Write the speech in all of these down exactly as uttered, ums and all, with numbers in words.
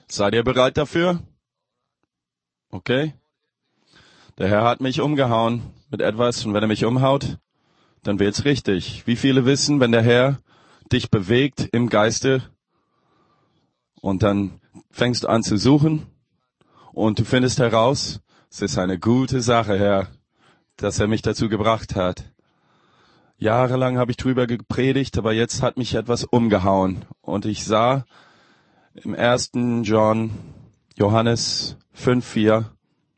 Seid ihr bereit dafür? Okay. Der Herr hat mich umgehauen mit etwas und wenn er mich umhaut, dann wird's richtig. Wie viele wissen, wenn der Herr dich bewegt im Geiste und dann fängst du an zu suchen und du findest heraus, es ist eine gute Sache, Herr, dass er mich dazu gebracht hat. Jahrelang habe ich drüber gepredigt, aber jetzt hat mich etwas umgehauen und ich sah im ersten John, Johannes fünf vier,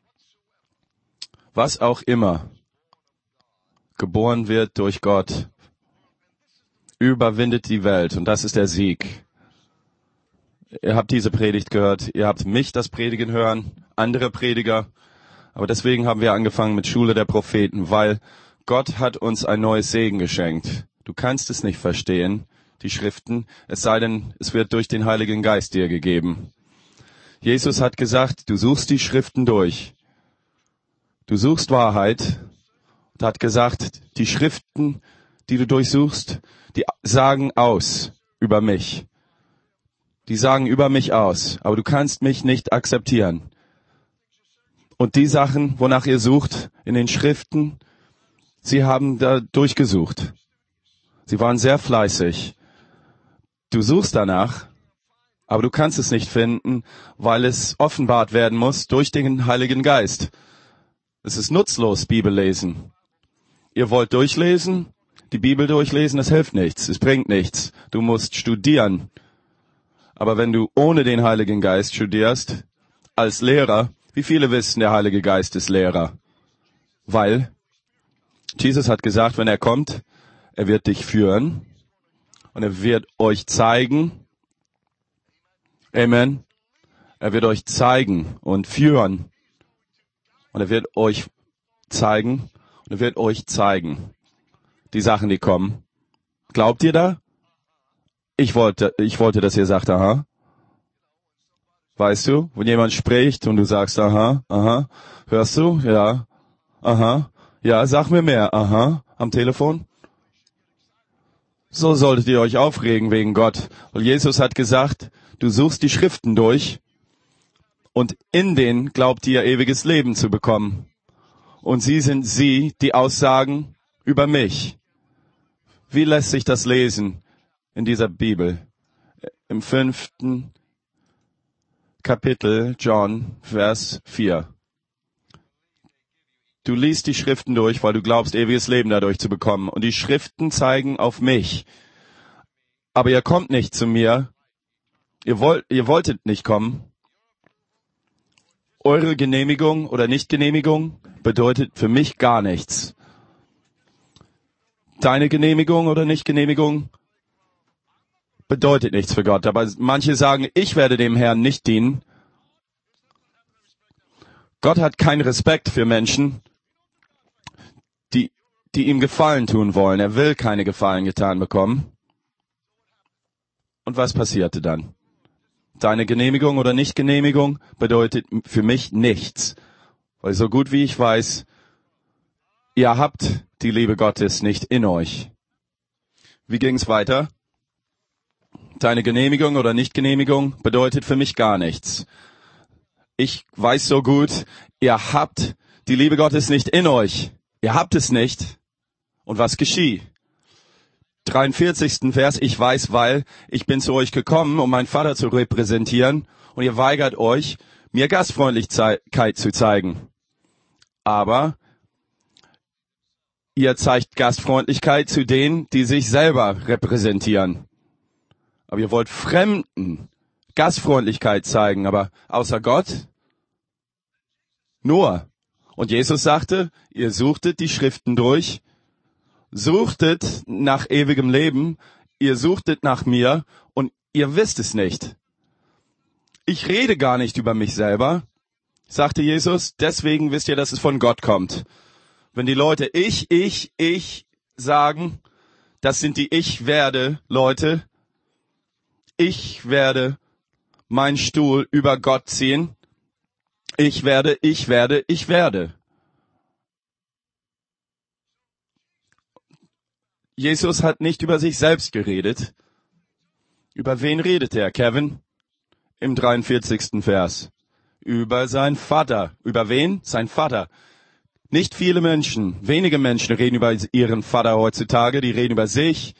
was auch immer geboren wird durch Gott, überwindet die Welt und das ist der Sieg. Ihr habt diese Predigt gehört, ihr habt mich das Predigen hören, andere Prediger, aber deswegen haben wir angefangen mit Schule der Propheten, weil Gott hat uns ein neues Segen geschenkt. Du kannst es nicht verstehen, die Schriften, es sei denn, es wird durch den Heiligen Geist dir gegeben. Jesus hat gesagt, du suchst die Schriften durch. Du suchst Wahrheit und hat gesagt, die Schriften, die du durchsuchst, die sagen aus über mich. Die sagen über mich aus, aber du kannst mich nicht akzeptieren. Und die Sachen, wonach ihr sucht in den Schriften, sie haben da durchgesucht. Sie waren sehr fleißig. Du suchst danach, aber du kannst es nicht finden, weil es offenbart werden muss durch den Heiligen Geist. Es ist nutzlos, Bibel lesen. Ihr wollt durchlesen, die Bibel durchlesen, es hilft nichts, es bringt nichts. Du musst studieren. Aber wenn du ohne den Heiligen Geist studierst, als Lehrer, wie viele wissen, der Heilige Geist ist Lehrer? Weil Jesus hat gesagt, wenn er kommt, er wird dich führen und er wird euch zeigen. Amen. Er wird euch zeigen und führen. Und er wird euch zeigen und er wird euch zeigen. Die Sachen, die kommen. Glaubt ihr da? Ich wollte, ich wollte, dass ihr sagt, aha. Weißt du, wenn jemand spricht und du sagst, aha, aha. Hörst du? Ja. Aha. Ja, sag mir mehr. Aha. Am Telefon. So solltet ihr euch aufregen wegen Gott. Weil Jesus hat gesagt, du suchst die Schriften durch und in denen glaubt ihr ewiges Leben zu bekommen. Und sie sind sie, die aussagen über mich. Wie lässt sich das lesen in dieser Bibel? Im fünften Kapitel, John, Vers vier. Du liest die Schriften durch, weil du glaubst, ewiges Leben dadurch zu bekommen. Und die Schriften zeigen auf mich. Aber ihr kommt nicht zu mir. Ihr wollt, ihr wolltet nicht kommen. Eure Genehmigung oder Nichtgenehmigung bedeutet für mich gar nichts. Deine Genehmigung oder Nichtgenehmigung bedeutet nichts für Gott. Aber manche sagen, ich werde dem Herrn nicht dienen. Gott hat keinen Respekt für Menschen, die, die ihm Gefallen tun wollen. Er will keine Gefallen getan bekommen. Und was passierte dann? Deine Genehmigung oder Nichtgenehmigung bedeutet für mich nichts. Weil so gut wie ich weiß, ihr habt die Liebe Gottes nicht in euch. Wie ging's weiter? Deine Genehmigung oder Nichtgenehmigung bedeutet für mich gar nichts. Ich weiß so gut, ihr habt die Liebe Gottes nicht in euch. Ihr habt es nicht. Und was geschieht? dreiundvierzigsten Vers, ich weiß, weil ich bin zu euch gekommen, um meinen Vater zu repräsentieren, und ihr weigert euch, mir Gastfreundlichkeit zu zeigen. Aber ihr zeigt Gastfreundlichkeit zu denen, die sich selber repräsentieren. Aber ihr wollt Fremden Gastfreundlichkeit zeigen, aber außer Gott nur. Und Jesus sagte, ihr suchtet die Schriften durch, suchtet nach ewigem Leben, ihr suchtet nach mir und ihr wisst es nicht. Ich rede gar nicht über mich selber, sagte Jesus, deswegen wisst ihr, dass es von Gott kommt. Wenn die Leute ich, ich, ich sagen, das sind die Ich-werde-Leute. Ich werde meinen Stuhl über Gott ziehen. Ich werde, ich werde, ich werde. Jesus hat nicht über sich selbst geredet. Über wen redet er, Kevin? im dreiundvierzigsten Vers. Über seinen Vater. Über wen? Sein Vater. Nicht viele Menschen, wenige Menschen reden über ihren Vater heutzutage, die reden über sich.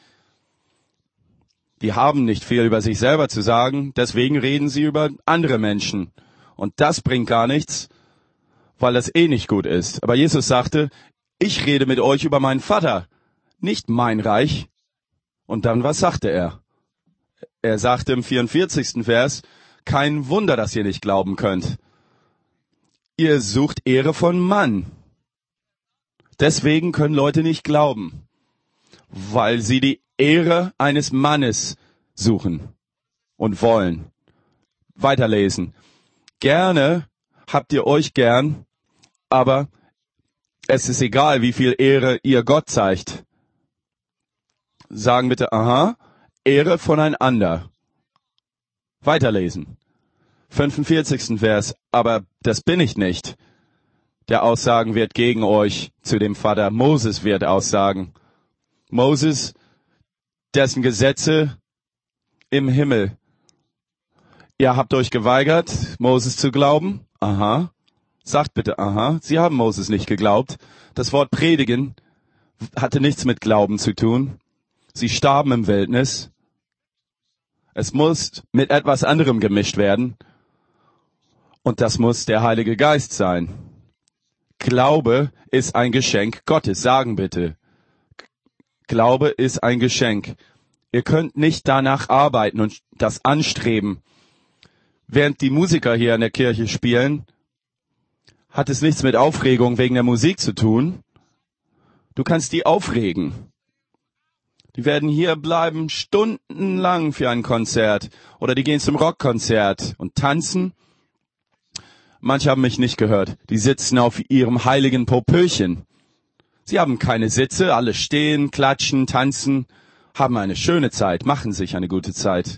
Die haben nicht viel über sich selber zu sagen, deswegen reden sie über andere Menschen. Und das bringt gar nichts, weil das eh nicht gut ist. Aber Jesus sagte, ich rede mit euch über meinen Vater, nicht mein Reich. Und dann, was sagte er? Er sagte im vierundvierzigsten Vers, kein Wunder, dass ihr nicht glauben könnt. Ihr sucht Ehre von Mann. Deswegen können Leute nicht glauben, weil sie die Ehre eines Mannes suchen und wollen. Weiterlesen. Gerne habt ihr euch gern, aber es ist egal, wie viel Ehre ihr Gott zeigt. Sagen bitte, aha, Ehre voneinander. Weiterlesen. fünfundvierzigsten Vers. Aber das bin ich nicht, der aussagen wird gegen euch zu dem Vater. Moses wird aussagen. Moses, dessen Gesetze im Himmel. Ihr habt euch geweigert, Moses zu glauben? Aha. Sagt bitte, aha. Sie haben Moses nicht geglaubt. Das Wort predigen hatte nichts mit Glauben zu tun. Sie starben im Wildnis. Es muss mit etwas anderem gemischt werden. Und das muss der Heilige Geist sein. Glaube ist ein Geschenk Gottes. Sagen bitte. Glaube ist ein Geschenk. Ihr könnt nicht danach arbeiten und das anstreben. Während die Musiker hier in der Kirche spielen, hat es nichts mit Aufregung wegen der Musik zu tun. Du kannst die aufregen. Die werden hier bleiben stundenlang für ein Konzert. Oder die gehen zum Rockkonzert und tanzen. Manche haben mich nicht gehört. Die sitzen auf ihrem heiligen Popöchen. Sie haben keine Sitze, alle stehen, klatschen, tanzen, haben eine schöne Zeit, machen sich eine gute Zeit.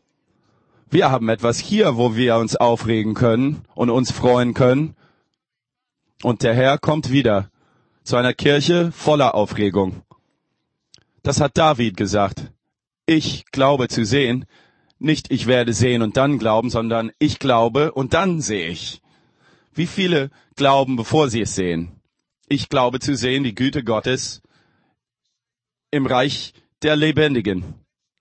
Wir haben etwas hier, wo wir uns aufregen können und uns freuen können. Und der Herr kommt wieder zu einer Kirche voller Aufregung. Das hat David gesagt. Ich glaube zu sehen, nicht ich werde sehen und dann glauben, sondern ich glaube und dann sehe ich. Wie viele glauben, bevor sie es sehen? Ich glaube zu sehen die Güte Gottes im Reich der Lebendigen.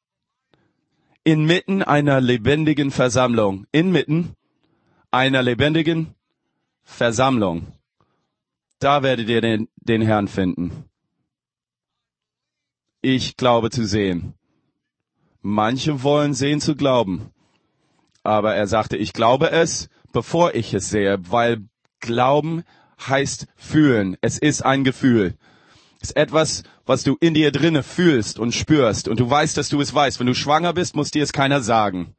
Inmitten einer lebendigen Versammlung. Inmitten einer lebendigen Versammlung. Da werdet ihr den, den Herrn finden. Ich glaube zu sehen. Manche wollen sehen zu glauben. Aber er sagte, ich glaube es, bevor ich es sehe, weil Glauben heißt fühlen. Es ist ein Gefühl. Es ist etwas, was du in dir drinne fühlst und spürst. Und du weißt, dass du es weißt. Wenn du schwanger bist, muss dir es keiner sagen.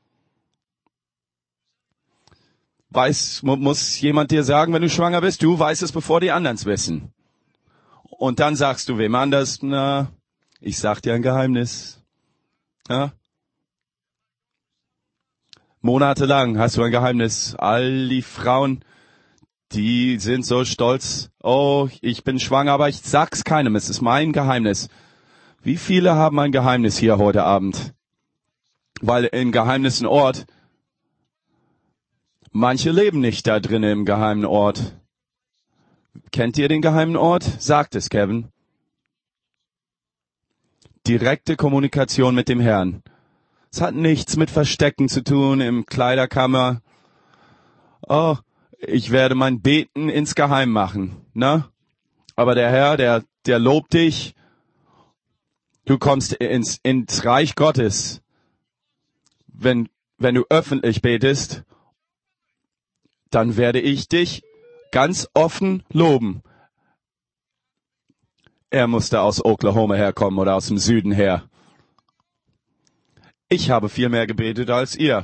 Weiß, muss jemand dir sagen, wenn du schwanger bist? Du weißt es, bevor die anderen es wissen. Und dann sagst du wem anders, na, ich sag dir ein Geheimnis. Ja? Monatelang hast du ein Geheimnis. All die Frauen, die sind so stolz. Oh, ich bin schwanger, aber ich sag's keinem. Es ist mein Geheimnis. Wie viele haben ein Geheimnis hier heute Abend? Weil im Geheimnissen Ort, manche leben nicht da drinnen im geheimen Ort. Kennt ihr den geheimen Ort? Sagt es, Kevin. Direkte Kommunikation mit dem Herrn. Es hat nichts mit Verstecken zu tun im Kleiderkammer. Oh, ich werde mein Beten insgeheim machen, ne? Aber der Herr, der, der lobt dich. Du kommst ins, ins Reich Gottes. Wenn, wenn du öffentlich betest, dann werde ich dich ganz offen loben. Er musste aus Oklahoma herkommen oder aus dem Süden her. Ich habe viel mehr gebetet als ihr.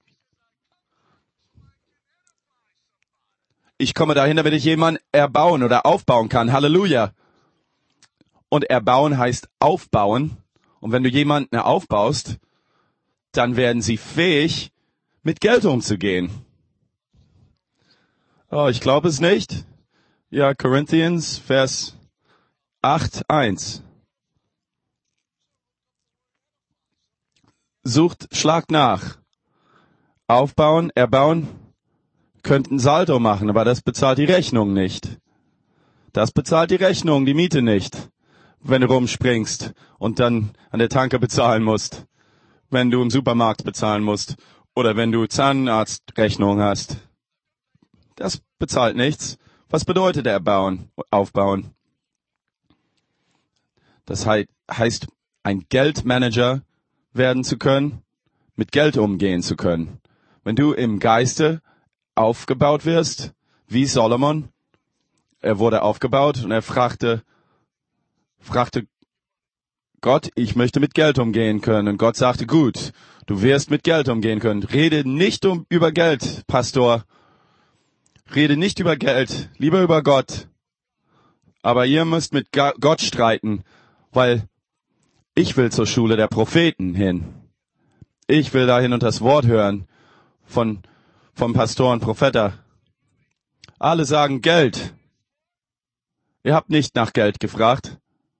Ich komme dahin, damit ich jemanden erbauen oder aufbauen kann. Halleluja. Und erbauen heißt aufbauen. Und wenn du jemanden aufbaust, dann werden sie fähig, mit Geld umzugehen. Oh, ich glaube es nicht. Ja, Corinthians, Vers acht, eins. Sucht, schlagt nach. aufbauen, erbauen, könnten Salto machen, aber das bezahlt die Rechnung nicht. Das bezahlt die Rechnung, die Miete nicht, wenn du rumspringst und dann an der Tanke bezahlen musst, wenn du im Supermarkt bezahlen musst oder wenn du Zahnarztrechnung hast. Das bezahlt nichts. Was bedeutet erbauen, aufbauen? Das heißt, ein Geldmanager werden zu können, mit Geld umgehen zu können. Wenn du im Geiste aufgebaut wirst, wie Solomon, er wurde aufgebaut und er fragte, fragte Gott, ich möchte mit Geld umgehen können. Und Gott sagte, gut, du wirst mit Geld umgehen können. Rede nicht um, über Geld, Pastor. Rede nicht über Geld, lieber über Gott. Aber ihr müsst mit Gott streiten, weil ich will zur Schule der Propheten hin. Ich will dahin und das Wort hören von, vom Pastor und Propheter. Alle sagen Geld. Ihr habt nicht nach Geld gefragt.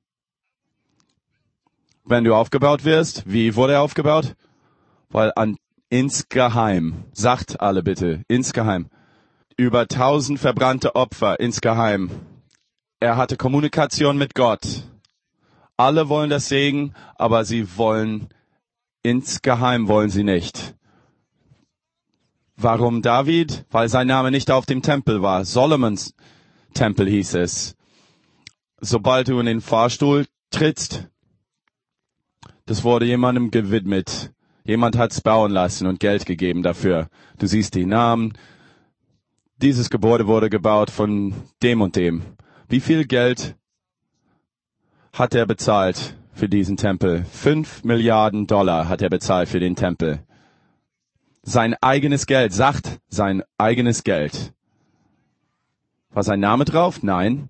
Wenn du aufgebaut wirst, wie wurde er aufgebaut? Weil an, insgeheim, sagt alle bitte, insgeheim, über tausend verbrannte Opfer, insgeheim. Er hatte Kommunikation mit Gott. Alle wollen das Segen, aber sie wollen, insgeheim wollen sie nicht. Warum David? Weil sein Name nicht auf dem Tempel war. Solomons Tempel hieß es. Sobald du in den Fahrstuhl trittst, das wurde jemandem gewidmet. Jemand hat's bauen lassen und Geld gegeben dafür. Du siehst die Namen. Dieses Gebäude wurde gebaut von dem und dem. Wie viel Geld hat er bezahlt für diesen Tempel? Fünf Milliarden Dollar hat er bezahlt für den Tempel. Sein eigenes Geld, sagt sein eigenes Geld. War sein Name drauf? Nein.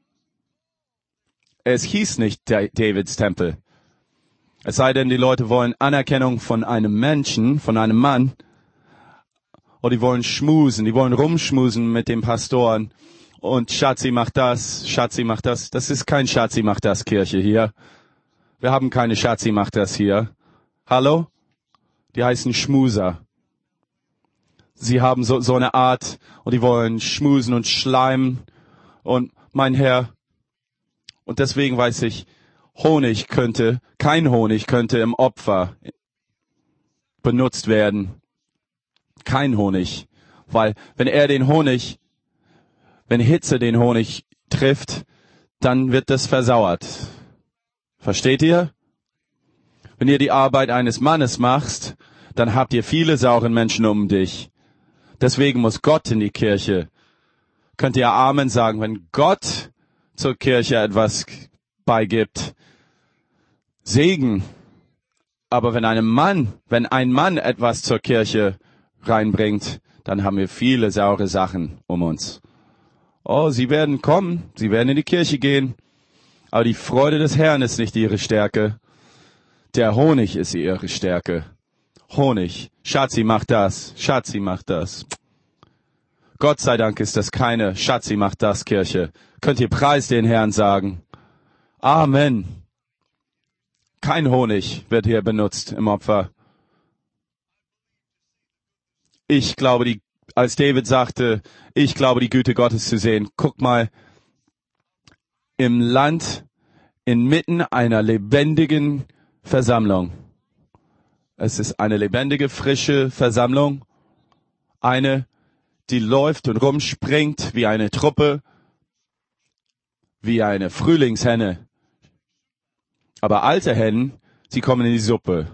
Es hieß nicht Davids Tempel. Es sei denn, die Leute wollen Anerkennung von einem Menschen, von einem Mann. Oder die wollen schmusen, die wollen rumschmusen mit dem Pastoren. Und Schatzi macht das, Schatzi macht das. Das ist kein Schatzi macht das Kirche hier. Wir haben keine Schatzi macht das hier. Hallo? Die heißen Schmuser. Sie haben so, so eine Art und die wollen schmusen und schleimen. Und mein Herr, und deswegen weiß ich, Honig könnte, kein Honig könnte im Opfer benutzt werden. Kein Honig. Weil wenn er den Honig, wenn Hitze den Honig trifft, dann wird das versauert. Versteht ihr? Wenn ihr die Arbeit eines Mannes machst, dann habt ihr viele sauren Menschen um dich. Deswegen muss Gott in die Kirche. Könnt ihr Amen sagen, wenn Gott zur Kirche etwas beigibt? Segen. Aber wenn einem Mann, wenn ein Mann etwas zur Kirche reinbringt, dann haben wir viele saure Sachen um uns. Oh, sie werden kommen, sie werden in die Kirche gehen, aber die Freude des Herrn ist nicht ihre Stärke. Der Honig ist ihre Stärke. Honig. Schatzi macht das, Schatzi macht das. Gott sei Dank ist das keine Schatzi macht das Kirche. Könnt ihr Preis den Herrn sagen? Amen. Kein Honig wird hier benutzt im Opfer. Ich glaube, die, als David sagte, ich glaube, die Güte Gottes zu sehen. Guck mal, im Land, inmitten einer lebendigen Versammlung. Es ist eine lebendige, frische Versammlung. Eine, die läuft und rumspringt wie eine Truppe, wie eine Frühlingshenne. Aber alte Hennen, sie kommen in die Suppe.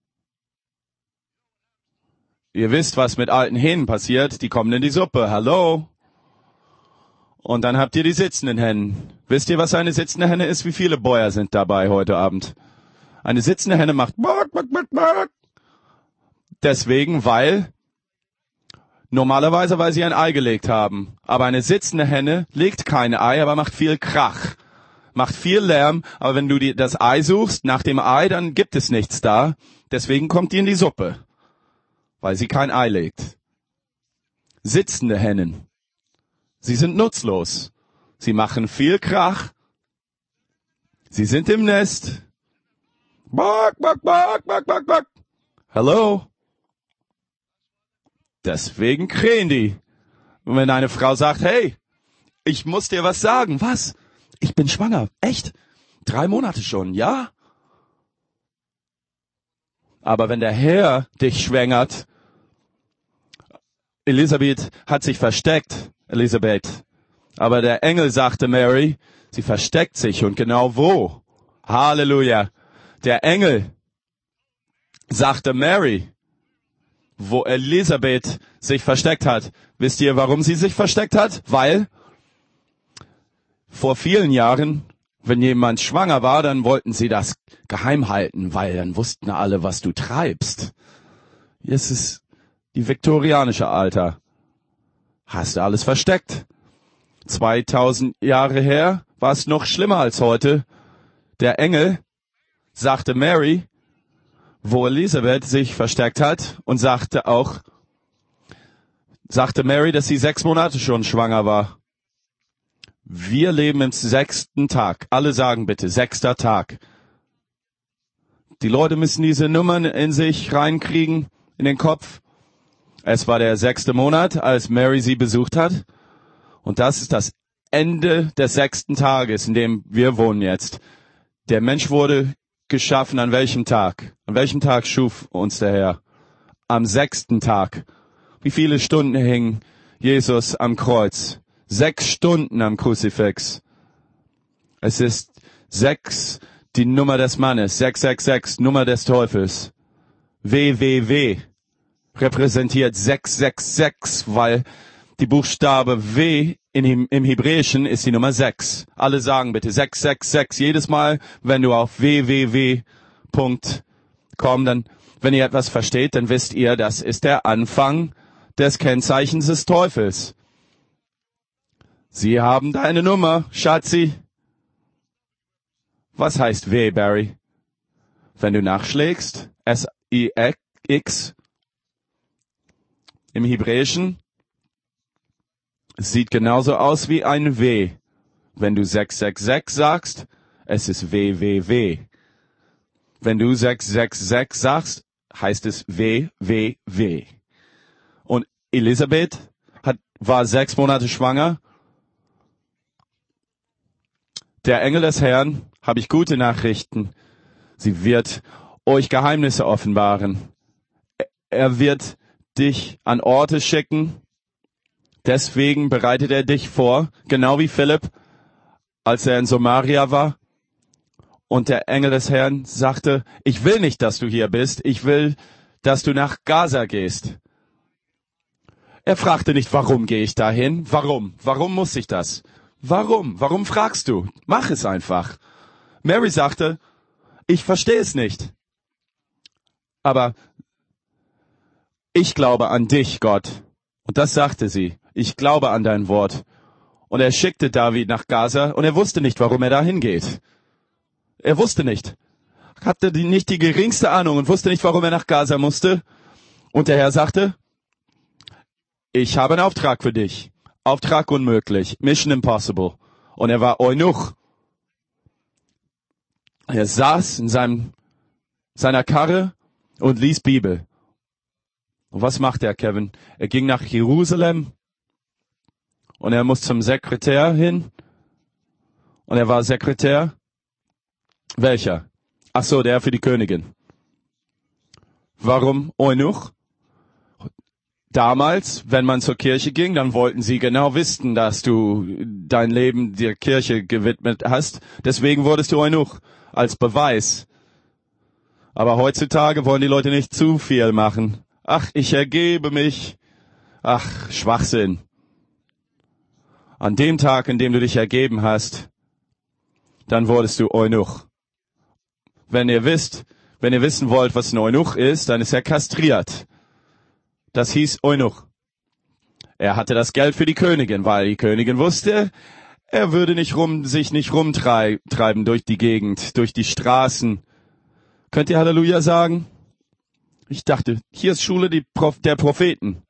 Ihr wisst, was mit alten Hennen passiert. Die kommen in die Suppe. Hallo? Und dann habt ihr die sitzenden Hennen. Wisst ihr, was eine sitzende Henne ist? Wie viele Bäuer sind dabei heute Abend? Eine sitzende Henne macht bark, bark, bark, bark. Deswegen, weil normalerweise, weil sie ein Ei gelegt haben. Aber eine sitzende Henne legt kein Ei, aber macht viel Krach. Macht viel Lärm, aber wenn du die, das Ei suchst, nach dem Ei, dann gibt es nichts da. Deswegen kommt die in die Suppe. Weil sie kein Ei legt. Sitzende Hennen. Sie sind nutzlos. Sie machen viel Krach. Sie sind im Nest. Bark, bark, bark, bark, bark, bark. Hello? Deswegen krähen die. Und wenn eine Frau sagt, hey, ich muss dir was sagen. Was? Ich bin schwanger. Echt? Drei Monate schon, ja? Aber wenn der Herr dich schwängert, Elisabeth hat sich versteckt, Elisabeth. Aber der Engel sagte Mary, sie versteckt sich und genau wo? Halleluja. Der Engel sagte Mary, wo Elisabeth sich versteckt hat. Wisst ihr, warum sie sich versteckt hat? Weil vor vielen Jahren, wenn jemand schwanger war, dann wollten sie das geheim halten, weil dann wussten alle, was du treibst. Jetzt ist die viktorianische Alter. Hast du alles versteckt. zweitausend Jahre her war es noch schlimmer als heute. Der Engel sagte Mary, wo Elisabeth sich versteckt hat, und sagte auch, sagte Mary, dass sie sechs Monate schon schwanger war. Wir leben im sechsten Tag. Alle sagen bitte, sechster Tag. Die Leute müssen diese Nummern in sich reinkriegen, in den Kopf. Es war der sechste Monat, als Mary sie besucht hat. Und das ist das Ende des sechsten Tages, in dem wir wohnen jetzt. Der Mensch wurde geschaffen an welchem Tag? An welchem Tag schuf uns der Herr? Am sechsten Tag. Wie viele Stunden hing Jesus am Kreuz? Sechs Stunden am Kruzifix. Es ist sechs, die Nummer des Mannes. Sechs, sechs, sechs, Nummer des Teufels. W W W repräsentiert sechs, sechs, sechs, weil die Buchstabe W in, im Hebräischen ist die Nummer sechs. Alle sagen bitte sechs, sechs, sechs. Jedes Mal, wenn du auf w w w punkt com, dann, wenn ihr etwas versteht, dann wisst ihr, das ist der Anfang des Kennzeichens des Teufels. Sie haben deine Nummer, Schatzi. Was heißt W, Barry? Wenn du nachschlägst, S I X, im Hebräischen, es sieht genauso aus wie ein W. Wenn du sechs sechs sechs sagst, es ist W W W. Wenn du sechs sechs sechs sagst, heißt es W W W. Und Elisabeth hat, war sechs Monate schwanger. Der Engel des Herrn, habe ich gute Nachrichten. Sie wird euch Geheimnisse offenbaren. Er wird dich an Orte schicken. Deswegen bereitet er dich vor, genau wie Philipp, als er in Samaria war. Und der Engel des Herrn sagte, ich will nicht, dass du hier bist. Ich will, dass du nach Gaza gehst. Er fragte nicht, warum gehe ich dahin? Warum? Warum muss ich das? Warum? Warum fragst du? Mach es einfach. Mary sagte, ich verstehe es nicht. Aber ich glaube an dich, Gott. Und das sagte sie. Ich glaube an dein Wort. Und er schickte David nach Gaza und er wusste nicht, warum er dahin geht. Er wusste nicht. Hatte die, nicht die geringste Ahnung und wusste nicht, warum er nach Gaza musste. Und der Herr sagte, ich habe einen Auftrag für dich. Auftrag unmöglich. Mission impossible. Und er war Eunuch. Er saß in seinem, seiner Karre und lies Bibel. Und was macht er, Kevin? Er ging nach Jerusalem und er muss zum Sekretär hin. Und er war Sekretär. Welcher? Ach so, der für die Königin. Warum Eunuch? Damals, wenn man zur Kirche ging, dann wollten sie genau wissen, dass du dein Leben der Kirche gewidmet hast. Deswegen wurdest du Eunuch als Beweis. Aber heutzutage wollen die Leute nicht zu viel machen. Ach, ich ergebe mich. Ach, Schwachsinn. An dem Tag, in dem du dich ergeben hast, dann wurdest du Eunuch. Wenn ihr wisst, wenn ihr wissen wollt, was ein Eunuch ist, dann ist er kastriert. Das hieß Eunuch. Er hatte das Geld für die Königin, weil die Königin wusste, er würde nicht rum, sich nicht rumtreiben durch die Gegend, durch die Straßen. Könnt ihr Halleluja sagen? Ich dachte, hier ist Schule die Prof- der Propheten.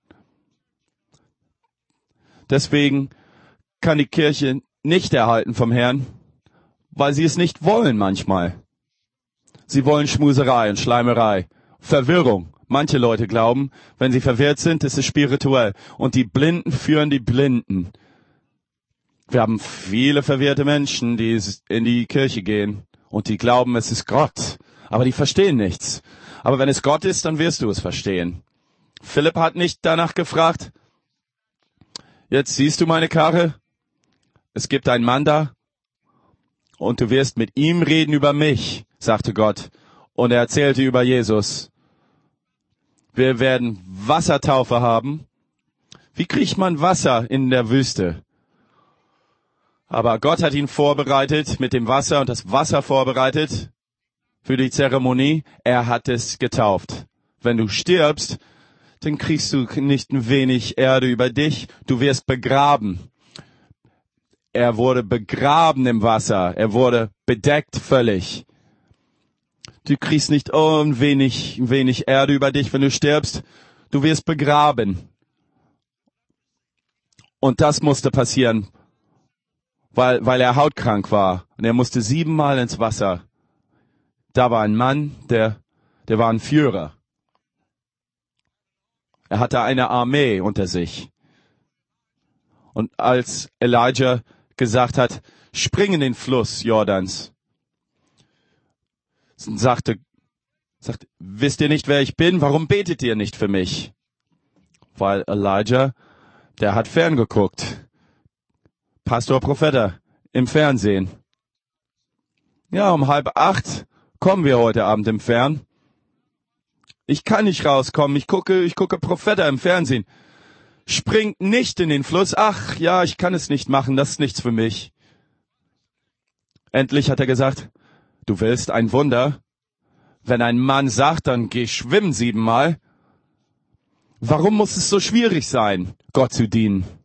Deswegen kann die Kirche nicht erhalten vom Herrn, weil sie es nicht wollen manchmal. Sie wollen Schmuserei und Schleimerei, Verwirrung. Manche Leute glauben, wenn sie verwirrt sind, ist es spirituell. Und die Blinden führen die Blinden. Wir haben viele verwirrte Menschen, die in die Kirche gehen und die glauben, es ist Gott. Aber die verstehen nichts. Aber wenn es Gott ist, dann wirst du es verstehen. Philipp hat nicht danach gefragt, jetzt siehst du meine Karre? Es gibt einen Mann da und du wirst mit ihm reden über mich, sagte Gott. Und er erzählte über Jesus. Wir werden Wassertaufe haben. Wie kriegt man Wasser in der Wüste? Aber Gott hat ihn vorbereitet mit dem Wasser und das Wasser vorbereitet für die Zeremonie. Er hat es getauft. Wenn du stirbst, dann kriegst du nicht ein wenig Erde über dich. Du wirst begraben. Er wurde begraben im Wasser. Er wurde bedeckt völlig. Du kriegst nicht oh, ein wenig, ein wenig Erde über dich, wenn du stirbst. Du wirst begraben. Und das musste passieren, weil, weil er hautkrank war. Und er musste siebenmal ins Wasser. Da war ein Mann, der, der war ein Führer. Er hatte eine Armee unter sich. Und als Elijah gesagt hat, spring in den Fluss Jordans, sagte, sagte, wisst ihr nicht, wer ich bin? Warum betet ihr nicht für mich? Weil Elijah, der hat ferngeguckt. Pastor Propheta im Fernsehen. Ja, um halb acht kommen wir heute Abend im Fern. Ich kann nicht rauskommen. Ich gucke, ich gucke Propheta im Fernsehen. Springt nicht in den Fluss. Ach, ja, ich kann es nicht machen. Das ist nichts für mich. Endlich hat er gesagt, du willst ein Wunder? Wenn ein Mann sagt, dann geh schwimmen siebenmal. Warum muss es so schwierig sein, Gott zu dienen?